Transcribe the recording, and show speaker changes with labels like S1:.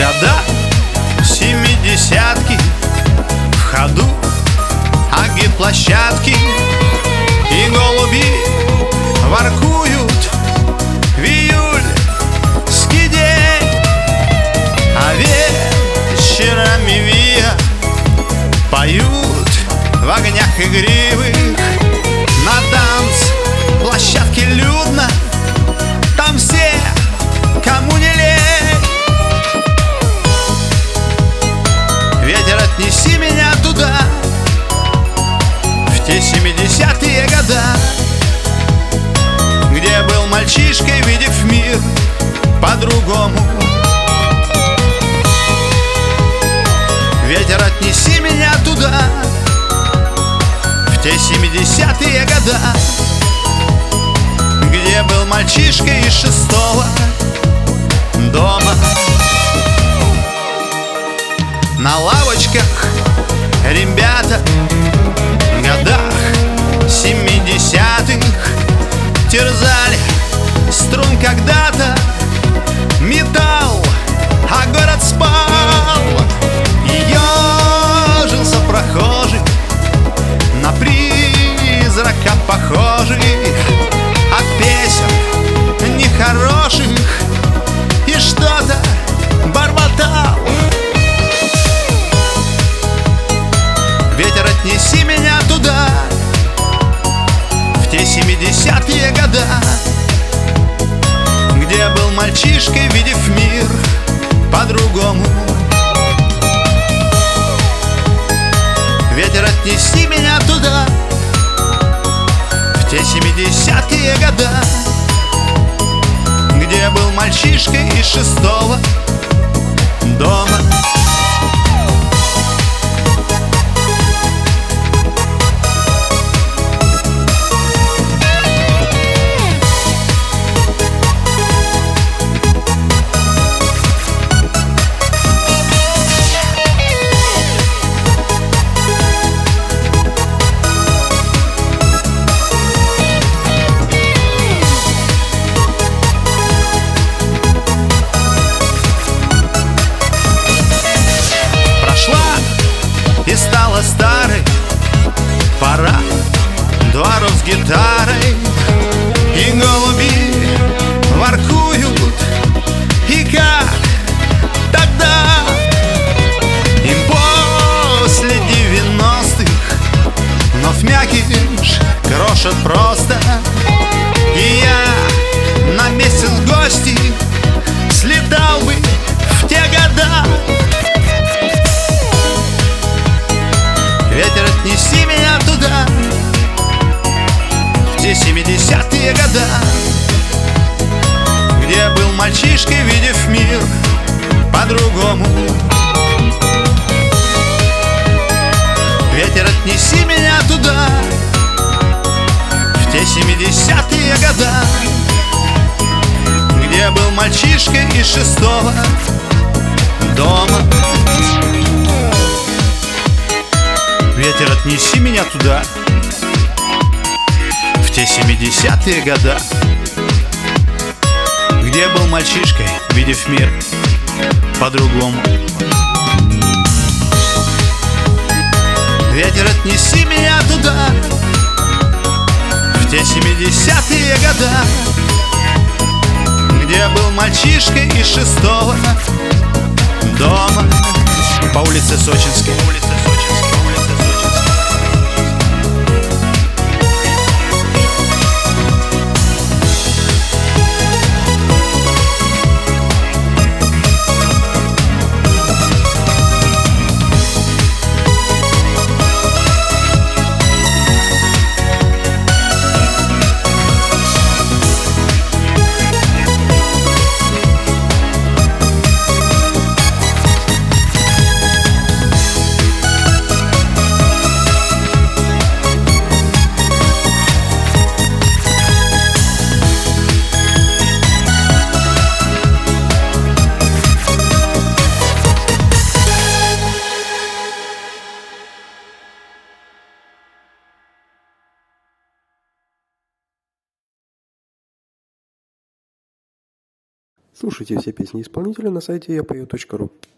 S1: Года 70-ки, в ходу агитплощадки, и голуби воркуют в июльский день. А вечерами виа поют в огнях игривых. На танцплощадке людно, там все, кому не лень. Ветер, отнеси меня туда, в те 70-е года, где был мальчишкой, видев мир по-другому. Ветер, отнеси меня туда, в те 70-е года, где был мальчишкой из 6-го дома. На лавочках ребята в годах 70-х терзали струн когда-то металл, а город спал. И ежился прохожий, на призрака похожий, от песен нехороших, и что-то бормотал. Ветер, отнеси меня туда, в те 70-е года, где был мальчишкой, видев мир по-другому. Ветер, отнеси меня туда, в те 70-е года, где был мальчишкой из 6-го дома. И стала старой пора дворов с гитарой, и голуби воркуют, и как тогда им после 90-х вновь мякиш крошат просто. И я на месяц в гости слетал бы в те года. Ветер, отнеси меня туда, в те 70-е года, где был мальчишкой, видев мир по-другому. Ветер, отнеси меня туда, в те 70-е года, где был мальчишкой из 6-го дома. Ветер, отнеси меня туда, в те 70-е года, где был мальчишкой, видев мир по-другому. Ветер, отнеси меня туда, в те 70-е года, где был мальчишкой из 6-го дома. По улице Сочинской.
S2: Слушайте все песни исполнителя на сайте yapою.ru.